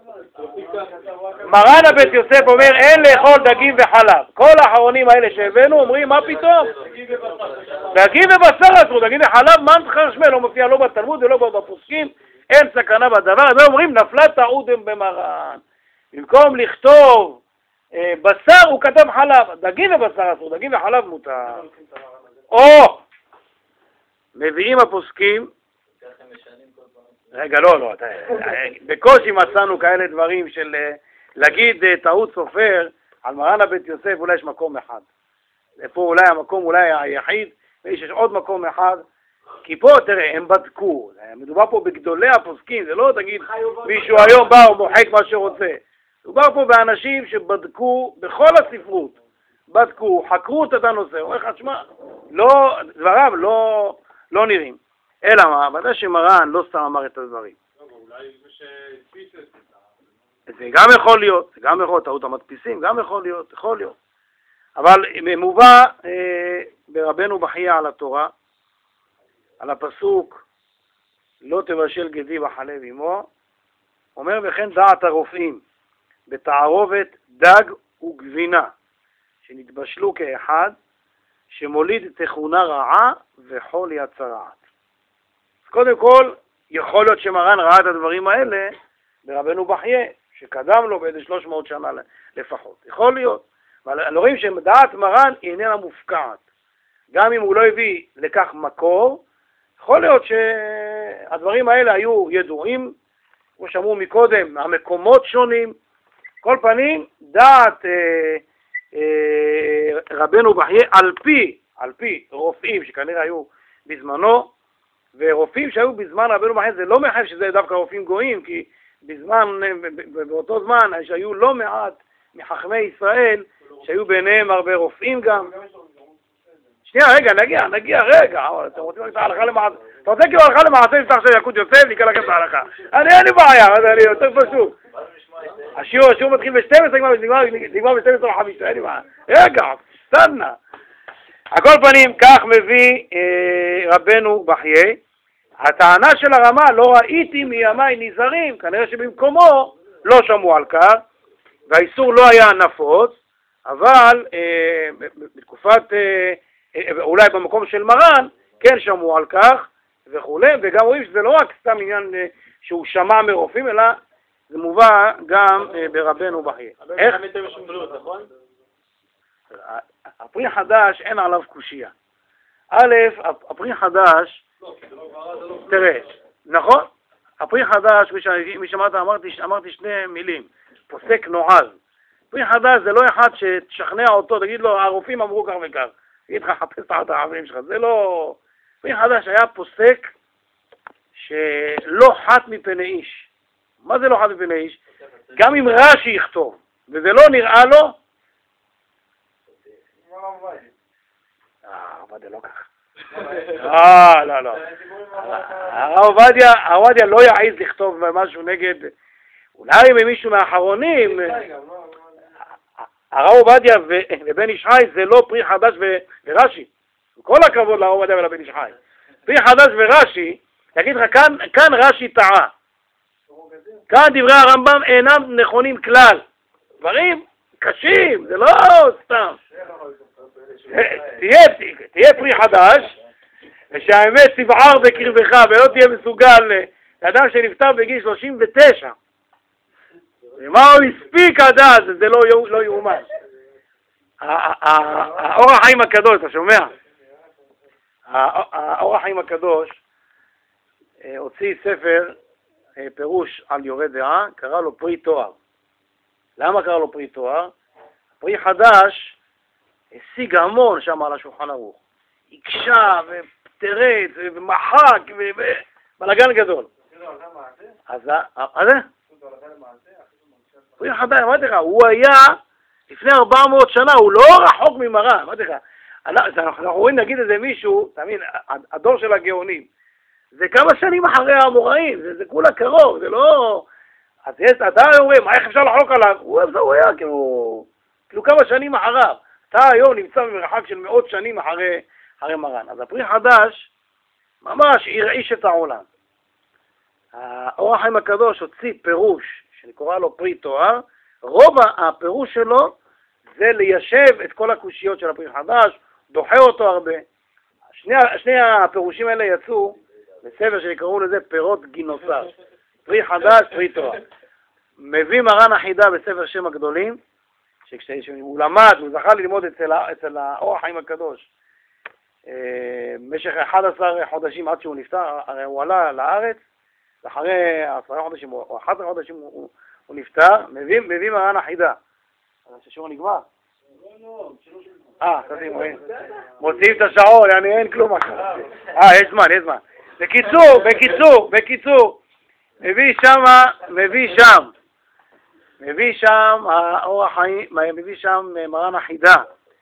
מרן הבית יוסף אומר אין לאכול דגים וחלב. כל האחרונים האלה שהבאנו אומרים מה פתאום? דגים ובשר אסור, דגים וחלב, מה מתחרשמה? לא מופיע לא בתלמוד ולא בפוסקים, אין סכנה בדבר. אז אומרים נפלה טעות במרן. במקום לכתוב אה, בשר הוא כתב חלב, דגים ובשר אסור, דגים וחלב מותר. או מביאים הפוסקים, רגע לא לא, בקושי מצאנו כאלה דברים של להגיד טעות סופר על מרן הבית יוסף, אולי יש מקום אחד. פה אולי המקום אולי היחיד, ויש עוד מקום אחד כי פה, תראה, הם בדקו, מדובר פה בגדולי הפוסקים, זה לא תגיד מישהו היום בא או מוחק מה שרוצה. מדובר פה באנשים שבדקו בכל הספרות, בדקו, חקרו את הנושא, אומר לך, שמע, לא, דבריו לא, לא נראים. אלא מה, ודאי שמרן לא סתם אמר את הדברים. אולי מי שהדפיס את זה. זה גם יכול להיות, זה גם יכול להיות, טעות המדפיסים, גם יכול להיות, יכול להיות. אבל מובא אה, ברבנו בחייא על התורה, על הפסוק, לא תבשל גדי בחלב עמו, אומר וכן דעת הרופאים, בתערובת דג וגבינה, שנתבשלו כאחד, שמוליד תכונה רעה וחול יצרעת. אז קודם כל, יכול להיות שמרן ראה את הדברים האלה ברבנו בחייא, שקדם לו באיזה שלוש מאות שנה לפחות. יכול להיות. אבל רואים שדעת מרן היא איננה מופקעת. גם אם הוא לא הביא לכך מקור, יכול להיות שהדברים האלה היו ידועים, כמו שאמרו מקודם, המקומות שונים. כל פנים, דעת אה, אה, רבנו בחייא על פי, על פי רופאים שכנראה היו בזמנו, ורופאים שהיו בזמן רבנו בחייא זה לא מחייב שזה דווקא רופאים גויים, כי בזמן, באותו זמן שהיו לא מעט מחכמי ישראל, שהיו ביניהם הרבה רופאים גם. שנייה, רגע, נגיע, נגיע, רגע, אתם רוצים להגיד את ההלכה למעשה? אתה רוצה כאילו הלכה למעשה, נפתח של יקוד יוסף, נקרא לכם את ההלכה. אני אין לי בעיה, אני יותר פשוט. השיעור, השיעור מתחיל ב-שתים עשרה, נגמר ב-שתים עשרה וחמישה, אין לי בעיה. רגע, סדנה. על כל פנים, כך מביא רבנו בחייא, הטענה של הרמה, לא ראיתי מימי נזהרים, כנראה שבמקומו לא שמעו על כך, והאיסור לא היה נפוץ, אבל אה, בתקופת, אה, אולי במקום של מרן, כן שמעו על כך וכו', וגם רואים שזה לא רק סתם עניין אה, שהוא שמע מרופאים, אלא זה מובא גם אה, ברבנו בחייא. איך? הפרי חדש אין עליו קושיה. א', הפרי חדש, תראה, נכון? הפרי חדש, מי שאמרת, אמרתי, אמרתי שני מילים, פוסק נועז. פרי חדש זה לא אחד שתשכנע אותו, תגיד לו, הרופאים אמרו כך וכך, תגיד לך, חפש את העברים שלך, זה לא... פרי חדש היה פוסק שלא חת מפני איש. מה זה לא חת מפני איש? גם אם רש"י יכתוב, וזה לא נראה לו, אה, אבל זה לא ככה. אה, לא, לא. הרב עובדיה, הרב עובדיה לא יעז לכתוב משהו נגד, אולי ממישהו מהאחרונים, הרב עובדיה ובן איש חי זה לא פרי חדש ורש"י. כל הכבוד לרב עובדיה ולבן איש חי. פרי חדש ורש"י, תגיד לך, כאן, כאן רש"י טעה. כאן דברי הרמב"ם אינם נכונים כלל. דברים קשים, זה לא סתם. תהיה, תהיה פרי חדש, ושהאמת תבער בקרבך ולא תהיה מסוגל לאדם שנפטר בגיל שלושים ותשע. ומה הוא הספיק עד אז, זה לא יאומן. האור החיים הקדוש, אתה שומע? האור החיים הקדוש הוציא ספר פירוש על יורה דעה, קרא לו פרי תואר. למה קרא לו פרי תואר? פרי חדש השיג המון שם על השולחן ערוך. הקשה ופטרץ ומחק ובלגן גדול. אז זה? פרי חדש, אמרתי לך, הוא היה לפני ארבע מאות שנה, הוא לא רחוק ממרן, אמרתי לך. אנחנו רואים נגיד איזה מישהו, תאמין, הדור של הגאונים, זה כמה שנים אחרי האמוראים, זה, זה כולה קרוב, זה לא... אז אתה אומרים, איך אפשר לחלוק עליו? הוא, הוא היה כאילו, כאילו כמה שנים אחריו. אתה היום נמצא במרחק של מאות שנים אחרי, אחרי מרן. אז הפרי חדש ממש הרעיש את העולם. האור החיים הקדוש הוציא פירוש, שנקרא לו פרי תואר, רוב הפירוש שלו זה ליישב את כל הקושיות של הפרי חדש, דוחה אותו הרבה. שני, שני הפירושים האלה יצאו בספר שנקראו לזה פירות גינוסר. פרי חדש, פרי תואר. מביא מרן החידה בספר שם הגדולים, שכשהוא למד, הוא זכה ללמוד אצל, אצל האור החיים הקדוש, במשך אחד עשר חודשים עד שהוא נפטר, הרי הוא עלה לארץ, ואחרי עשרה חודשים, או אחד עשר חודשים הוא, הוא נפטר, מביא, מביא מרן החידה. אז הששור נגמר. לא, לא, שלוש אה, מוציאים את השעון, אין כלום עכשיו. אה, יש זמן, יש זמן. בקיצור, בקיצור, בקיצור, מביא שם, מביא שם, מביא שם האור החיים, מביא שם מרן החידה,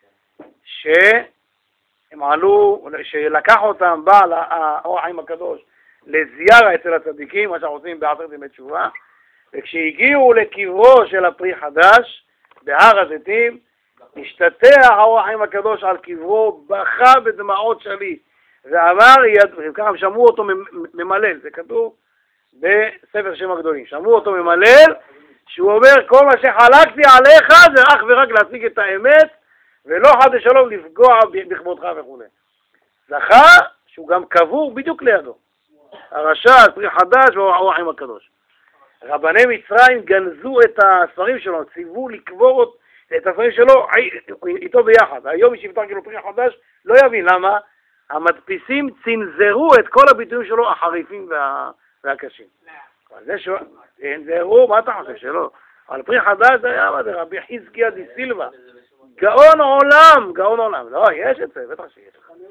שהם עלו, שלקח אותם בעל האור החיים הקדוש לזיארה אצל הצדיקים, מה שאנחנו עושים בעשרת ימי תשובה, וכשהגיעו לקברו של הפרי חדש, בהר הזיתים, השתטח האור החיים הקדוש על קברו, בכה בדמעות שלי, ואמר, ככה שמעו אותו ממלל, זה כתוב בספר שם הגדולים, שמעו אותו ממלל, שהוא אומר, כל מה שחלקתי עליך זה אך ורק להשיג את האמת, ולא חד ושלום לפגוע בכבודך וכו'. זכה שהוא גם קבור בדיוק לידו. הרשע, פרי חדש והאור החיים הקדוש. רבני מצרים גנזו את הספרים שלו, ציוו לקבור את הספרים שלו איתו ביחד. היום מי שיפתח כאילו פרי חדש לא יבין למה. המדפיסים צנזרו את כל הביטויים שלו החריפים וה... והקשים. זה ש... צנזרו, מה אתה חושב שלא? אבל פרי חדש זה היה, מה זה, רבי חזקיה די סילבה. גאון עולם, גאון עולם. לא, יש את זה, בטח שיש.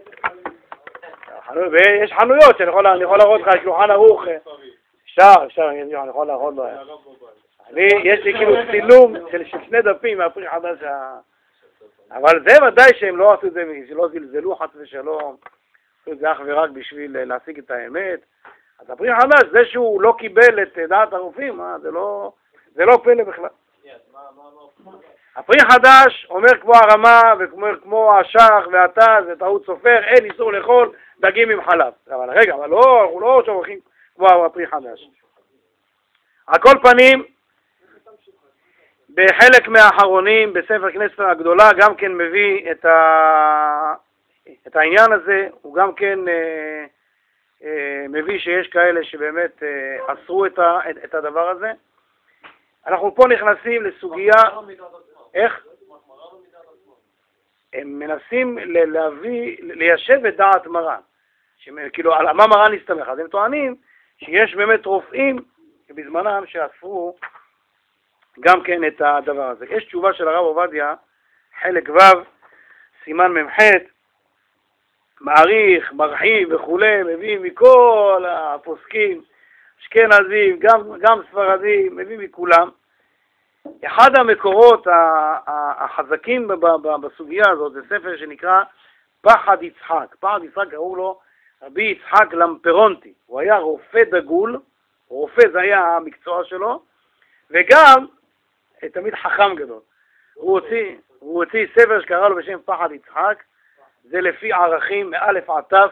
יש חנויות שאני יכול להראות לך, שולחן ערוך. אפשר, אפשר, אני יכול להראות לו. יש לי כאילו צילום של שני דפים מהפרי חדש. אבל זה ודאי שהם לא עשו את זה, שלא זלזלו חס ושלום. עשו את זה אך ורק בשביל להשיג את האמת. אז הפרי חדש, זה שהוא לא קיבל את דעת הרופאים, זה לא, זה לא פלא בכלל. הפרי חדש אומר כמו הרמה וכמו השח והטז וטעות סופר, אין איסור לאכול דגים עם חלב. אבל רגע, אבל לא, אנחנו לא שוכחים כמו הפרי חדש. על כל פנים, בחלק מהאחרונים בספר כנסת הגדולה גם כן מביא את, ה... את העניין הזה, הוא גם כן אה, אה, מביא שיש כאלה שבאמת אה, אסרו את, ה... את, את הדבר הזה. אנחנו פה נכנסים לסוגיה, איך? הם מנסים להביא, ליישב את דעת מרן, כאילו על מה מרן הסתמך, אז הם טוענים שיש באמת רופאים שבזמנם שאסרו גם כן את הדבר הזה. יש תשובה של הרב עובדיה, חלק ו', סימן ממח', מעריך, מרחיב וכו', מביא מכל הפוסקים, אשכנזים, גם, גם ספרדים, מביא מכולם. אחד המקורות החזקים בסוגיה הזאת זה ספר שנקרא פחד יצחק. פחד יצחק קראו לו רבי יצחק למפרונטי. הוא היה רופא דגול, רופא זה היה המקצוע שלו, וגם תמיד חכם גדול. הוא הוציא, הוא הוציא ספר שקרא לו בשם פחד יצחק, זה לפי ערכים מאלף עד תף,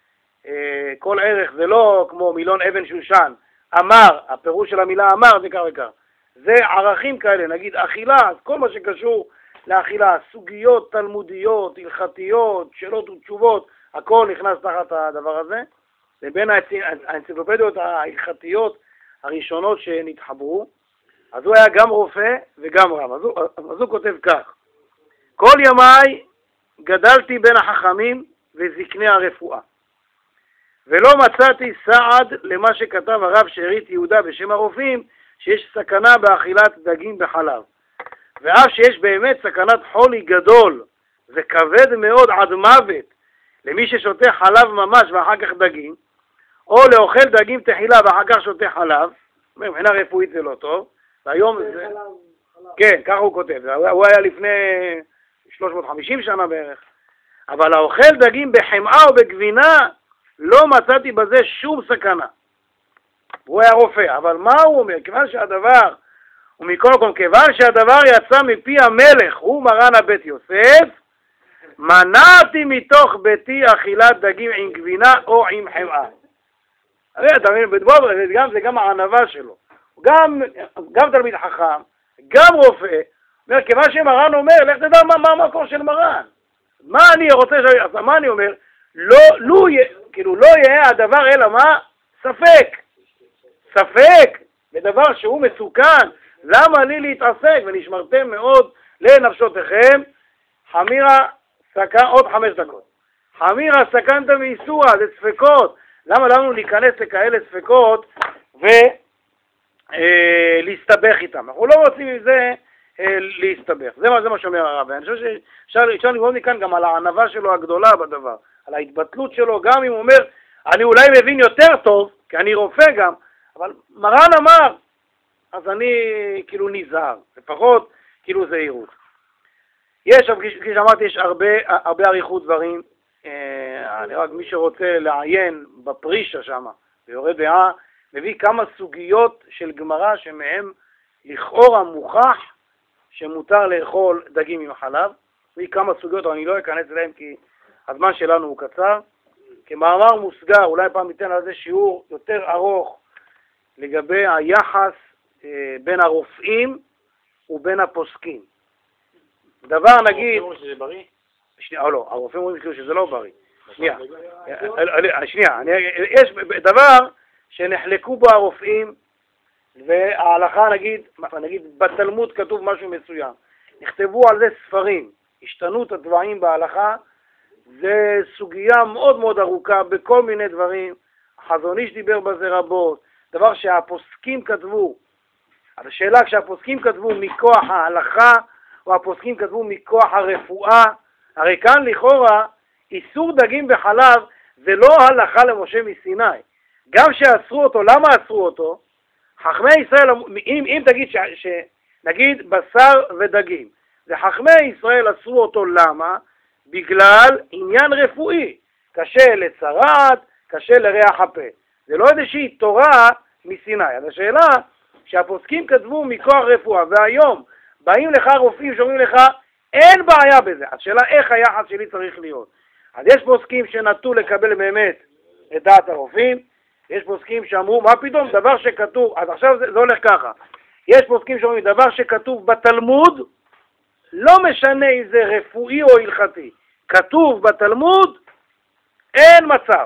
כל ערך זה לא כמו מילון אבן שושן, אמר, הפירוש של המילה אמר זה כך וכך. זה ערכים כאלה, נגיד אכילה, אז כל מה שקשור לאכילה, סוגיות תלמודיות, הלכתיות, שאלות ותשובות, הכל נכנס תחת הדבר הזה. לבין האנציקלופדיות ההלכתיות הראשונות שנתחברו, אז הוא היה גם רופא וגם רב. אז הוא, אז הוא כותב כך: כל ימיי גדלתי בין החכמים וזקני הרפואה, ולא מצאתי סעד למה שכתב הרב שארית יהודה בשם הרופאים, שיש סכנה באכילת דגים בחלב. ואף שיש באמת סכנת חולי גדול וכבד מאוד עד מוות למי ששותה חלב ממש ואחר כך דגים, או לאוכל דגים תחילה ואחר כך שותה חלב, מבחינה רפואית זה לא טוב, והיום זה... כן, ככה הוא כותב, הוא היה לפני שלוש מאות וחמישים שנה בערך. אבל האוכל דגים בחמאה או בגבינה, לא מצאתי בזה שום סכנה. הוא היה רופא, אבל מה הוא אומר? כיוון שהדבר, ומכל מקום, כיוון שהדבר יצא מפי המלך, הוא מרן הבית יוסף, מנעתי מתוך ביתי אכילת דגים עם גבינה או עם חמאה. הרי אתה מבין, זה גם הענווה שלו. גם, גם תלמיד חכם, גם רופא, אומר, כיוון שמרן אומר, לך תדע מה, מה המקור של מרן. מה אני רוצה, ש... מה אני אומר? לא, לא, כאילו, לא יהיה הדבר אלא מה? ספק. ספק, בדבר שהוא מסוכן. למה לי להתעסק? ונשמרתם מאוד לנפשותיכם. חמירה, סכן, עוד חמש דקות. חמירה, סכנת מאיסורה, זה ספקות. למה לנו להיכנס לכאלה ספקות ולהסתבך איתם? אנחנו לא רוצים עם זה אה, להסתבך. זה מה, זה מה שאומר הרב. אני חושב שאפשר לראות מכאן גם על הענווה שלו הגדולה בדבר, על ההתבטלות שלו, גם אם הוא אומר, אני אולי מבין יותר טוב, כי אני רופא גם, אבל מרן אמר, אז אני כאילו נזהר, לפחות כאילו זהירות. יש, כפי שאמרתי, יש הרבה, הרבה עריכות דברים, אה, אני רק מי שרוצה לעיין בפרישה שם, ביורה דעה, מביא כמה סוגיות של גמרא שמהם לכאורה מוכח שמותר לאכול דגים עם חלב, מביא כמה סוגיות, אבל אני לא אכנס אליהם כי הזמן שלנו הוא קצר. כמאמר מוסגר, אולי פעם ניתן על זה שיעור יותר ארוך לגבי היחס אה, בין הרופאים ובין הפוסקים. דבר נגיד... הרופאים שזה בריא? שנייה, או לא, הרופאים אומרים כאילו שזה לא בריא. שנייה, שנייה, יש דבר שנחלקו בו הרופאים, וההלכה נגיד, נגיד בתלמוד כתוב משהו מסוים. נכתבו על זה ספרים, השתנות הדברים בהלכה, זה סוגיה מאוד מאוד ארוכה בכל מיני דברים, החזון איש דיבר בזה רבות, דבר שהפוסקים כתבו, אז השאלה כשהפוסקים כתבו מכוח ההלכה, או הפוסקים כתבו מכוח הרפואה, הרי כאן לכאורה איסור דגים בחלב זה לא הלכה למשה מסיני, גם שאסרו אותו, למה אסרו אותו? חכמי ישראל, אם, אם תגיד ש, ש, נגיד בשר ודגים, זה חכמי ישראל אסרו אותו למה? בגלל עניין רפואי, קשה לצרעת, קשה לריח הפה. זה לא איזושהי תורה מסיני. אז השאלה שהפוסקים כתבו מכוח רפואה, והיום באים לך רופאים שאומרים לך, אין בעיה בזה. השאלה איך היחס שלי צריך להיות. אז יש פוסקים שנטו לקבל באמת את דעת הרופאים, יש פוסקים שאמרו, מה פתאום? דבר שכתוב, אז עכשיו זה, זה הולך ככה. יש פוסקים שאומרים, דבר שכתוב בתלמוד, לא משנה אם זה רפואי או הלכתי. כתוב בתלמוד, אין מצב.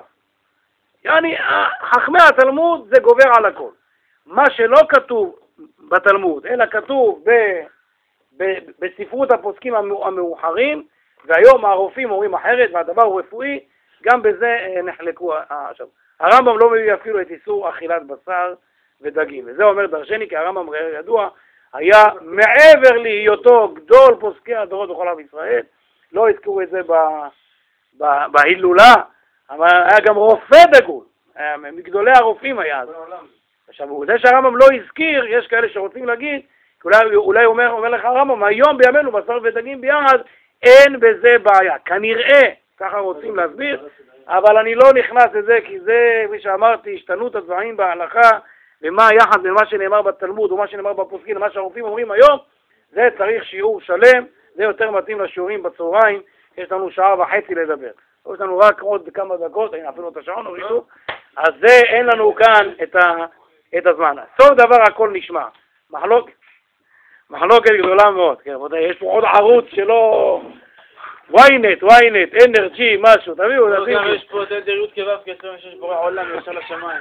יעני, חכמי התלמוד זה גובר על הכל. מה שלא כתוב בתלמוד, אלא כתוב ב, ב, בספרות הפוסקים המאוחרים, והיום הרופאים אומרים אחרת, והדבר הוא רפואי, גם בזה נחלקו. עכשיו, הרמב"ם לא מביא אפילו את איסור אכילת בשר ודגים. וזה אומר דרשני, כי הרמב"ם ידוע, היה מעבר להיותו גדול פוסקי הדורות בכל עם ישראל, לא הזכרו את זה בהילולה, אבל היה גם רופא דגול, מגדולי הרופאים היה. עכשיו, זה שהרמב"ם לא הזכיר, יש כאלה שרוצים להגיד, אולי, אולי אומר, אומר לך הרמב"ם, היום בימינו בשר ודגים ביחד, אין בזה בעיה. כנראה, ככה רוצים להסביר, אבל אני לא נכנס לזה, כי זה, כפי שאמרתי, השתנות הדברים בהלכה, ומה היחד בין מה שנאמר בתלמוד, ומה שנאמר בפוסקים, ומה שהרופאים אומרים היום, זה צריך שיעור שלם, זה יותר מתאים לשיעורים בצהריים, יש לנו שעה וחצי לדבר. יש לנו רק עוד כמה דקות, הנה אפילו את השעון הורידו, אז זה אין לנו כאן את, ה, את הזמן. סוף דבר הכל נשמע. מחלוק, מחלוקת גדולה מאוד. כן, יש פה עוד ערוץ שלא... ynet, ynet, אנרג'י, משהו, תביאו, תביאו. יש פה תדירות כבב כעשרים ושש בורא עולם ישר לשמיים.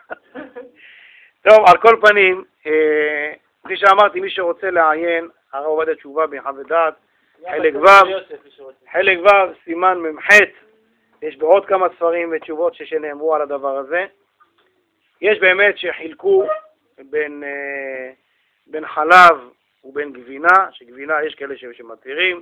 טוב, על כל פנים, כפי שאמרתי, מי שרוצה לעיין, הרב עובדיה תשובה בהלכה ודעת, חלק ו', חלק ו', סימן ממ"ח, יש בעוד כמה ספרים ותשובות שנאמרו על הדבר הזה. יש באמת שחילקו בין, בין חלב ובין גבינה, שגבינה יש כאלה שמתירים.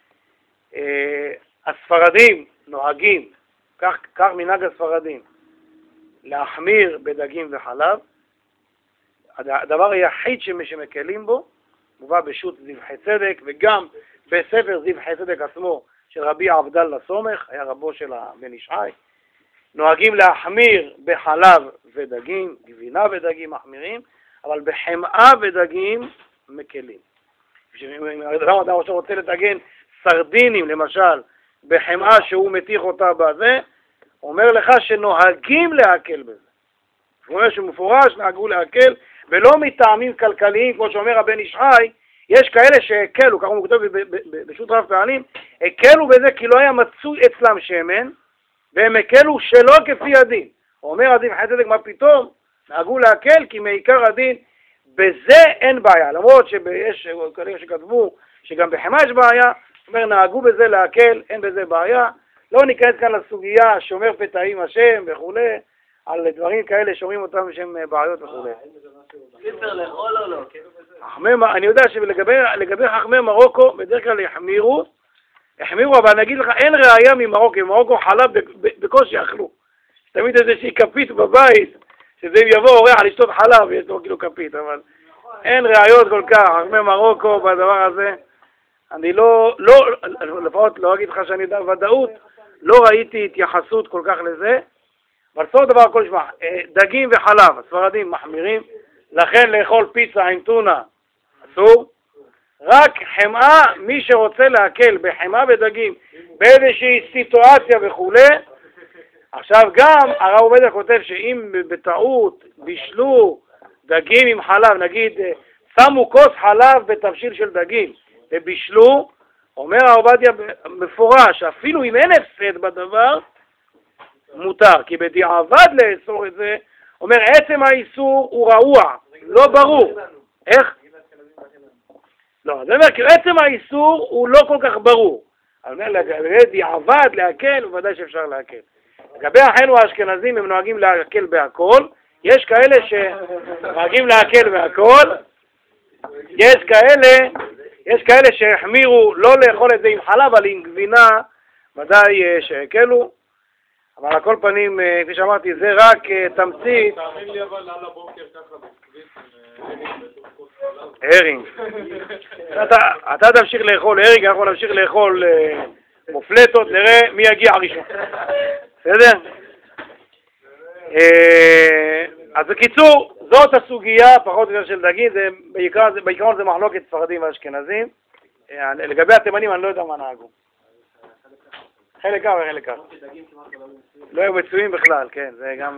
הספרדים נוהגים, כך, כך מנהג הספרדים, להחמיר בדגים וחלב. הדבר היחיד שמקלים בו, מובא בשו"ת זבחי צדק, וגם בספר זבחי צדק עצמו של רבי עבדאללה סומך, היה רבו של הבן איש חי, נוהגים להחמיר בחלב ודגים, גבינה ודגים מחמירים, אבל בחמאה ודגים מקלים. למה אדם רוצה לתגן סרדינים, למשל, בחמאה שהוא מתיך אותה בזה, אומר לך שנוהגים להקל בזה. הוא אומר שמפורש נהגו להקל, ולא מטעמים כלכליים, כמו שאומר הבן איש חי, יש כאלה שהקלו, ככה הוא כותב בשו"ת רב פעלים, הקלו בזה כי לא היה מצוי אצלם שמן, והם הקלו שלא כפי הדין. הוא אומר הדין חי צדק, מה פתאום? נהגו להקל כי מעיקר הדין, בזה אין בעיה. למרות שיש כאלה שכתבו שגם בחמאה יש בעיה, הוא אומר נהגו בזה להקל, אין בזה בעיה. לא ניכנס כאן לסוגיה שומר פתאים השם וכולי, על דברים כאלה שאומרים אותם שהם בעיות וכולי. קיצר לאכול או לא? חכמי, אני יודע שלגבי חכמי מרוקו, בדרך כלל יחמירו, יחמירו, אבל אני אגיד לך, אין ראייה ממרוקו, ממרוקו חלב בקושי אכלו. תמיד איזושהי כפית בבית, שזה אם יבוא אורח לשתות חלב, יש לו כאילו כפית, אבל אין ראיות כל כך, חכמי מרוקו בדבר הזה. אני לא, לא, לפחות לא אגיד לך שאני יודע ודאות, לא ראיתי התייחסות כל כך לזה, אבל סוף דבר הכל שמע, דגים וחלב, הספרדים מחמירים, לכן לאכול פיצה עם טונה אסור, רק חמאה, מי שרוצה להקל בחמאה ודגים באיזושהי סיטואציה וכו'. עכשיו גם הרב עובדיה כותב שאם בטעות בישלו דגים עם חלב, נגיד שמו כוס חלב בתבשיל של דגים ובישלו, אומר הרב עובדיה מפורש, אפילו אם אין הפסד בדבר, מותר, כי בדיעבד לאסור את זה, אומר עצם האיסור הוא רעוע, לא ברור. איך? לא, זה אומר, כי עצם האיסור הוא לא כל כך ברור. אבל לגבי דיעבד להקל, ודאי שאפשר להקל. לגבי אחינו האשכנזים הם נוהגים להקל בהכל, יש כאלה שנוהגים להקל בהכל, יש כאלה, יש כאלה שהחמירו לא לאכול את זה עם חלב, אבל עם גבינה, ודאי שהקלו. אבל על כל פנים, כפי שאמרתי, זה רק תמצית. תאמין לי אבל על הבוקר ככה בסקוויץ הרינג. אתה תמשיך לאכול הרינג, אנחנו נמשיך לאכול מופלטות, נראה מי יגיע הראשון. בסדר? אז בקיצור, זאת הסוגיה, פחות או יותר של דגים, בעיקרון זה מחלוקת ספרדים ואשכנזים. לגבי התימנים אני לא יודע מה נהגו. חלק כך וחלק כך. לא היו מצויים בכלל, כן, זה גם...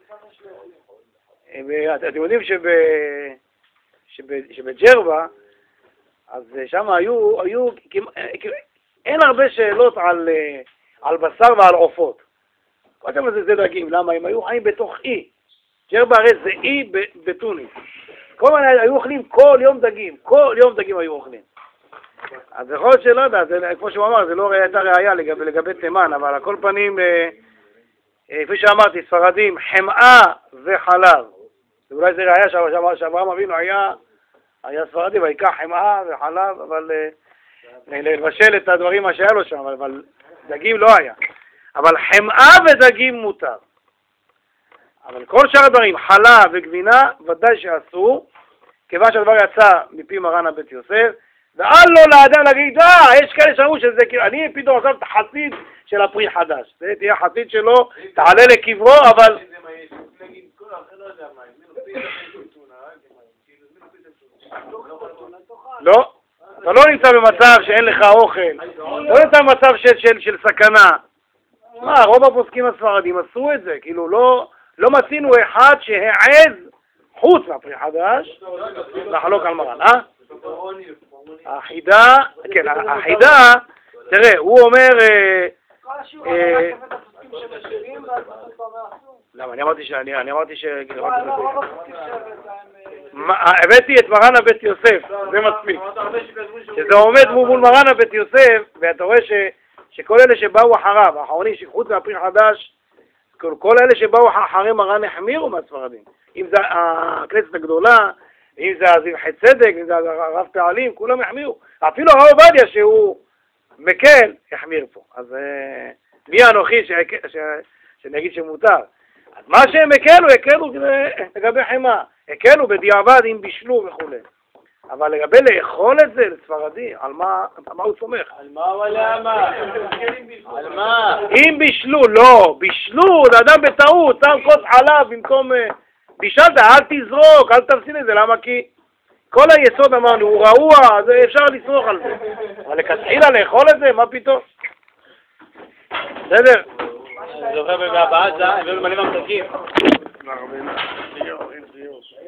אתם יודעים שבג'רבה, אז שם היו, היו, אין הרבה שאלות על בשר ועל עופות. קודם לזה זה דגים, למה? הם היו חיים בתוך אי. ג'רבה הרי זה אי בטוניס. כל הזמן היו אוכלים כל יום דגים, כל יום דגים היו אוכלים. אז יכול להיות שלא יודע, כמו שהוא אמר, זה לא הייתה ראייה לגבי, לגבי תימן, אבל על כל פנים, כפי שאמרתי, ספרדים, חמאה וחלב. ואולי זה ראייה שאברהם אבינו היה, היה ספרדי, ויקח חמאה וחלב, אבל לבשל את הדברים מה שהיה לו שם, אבל דגים לא היה. אבל חמאה ודגים מותר. אבל כל שאר הדברים, חלב וגבינה, ודאי שאסור, כיוון שהדבר יצא מפי מרן הבית יוסף, ואל לו לאדם להגיד, אה, יש כאלה שאמרו שזה כאילו, אני פתאום עושה את החסיד של הפרי חדש. זה תהיה החסיד שלו, תעלה לקברו, אבל... לא, אתה לא נמצא במצב שאין לך אוכל, לא נמצא במצב של סכנה. מה, רוב הפוסקים הספרדים עשו את זה, כאילו לא מצינו אחד שהעז חוץ מהפרי חדש, לחלוק על מרן, אה? החידה, כן, החידה, תראה, הוא אומר, למה, אני אמרתי שאני, אני אמרתי ש... הבאתי את מרן הבית יוסף, זה מספיק. שזה עומד מול מרן הבית יוסף, ואתה רואה שכל אלה שבאו אחריו, האחרונים שחוץ מהפרי חדש, כל אלה שבאו אחרי מרן החמירו מהספרדים. אם זה הכנסת הגדולה, אם זה הזבחי צדק, אם זה הרב פעלים, כולם החמירו. אפילו הרב עובדיה שהוא מקל, החמיר פה. אז מי האנוכי שנגיד שמותר? אז מה שהם הקלו, הקלו לגבי חמאה. הקלו בדיעבד אם בישלו וכו'. אבל לגבי לאכול את זה לספרדי, על מה, על מה הוא סומך? על מה ולמה? על מה? אם בישלו, לא, בישלו, לאדם בטעות, שם כוס חלב במקום... בישלת, אל תזרוק, אל תפסיד את זה, למה? כי כל היסוד אמרנו, הוא רעוע, אז אפשר לסרוך על זה. אבל לכתחילה לאכול את זה, מה פתאום? בסדר? זוכר בבעת זה, הם ממלאים ממתקים.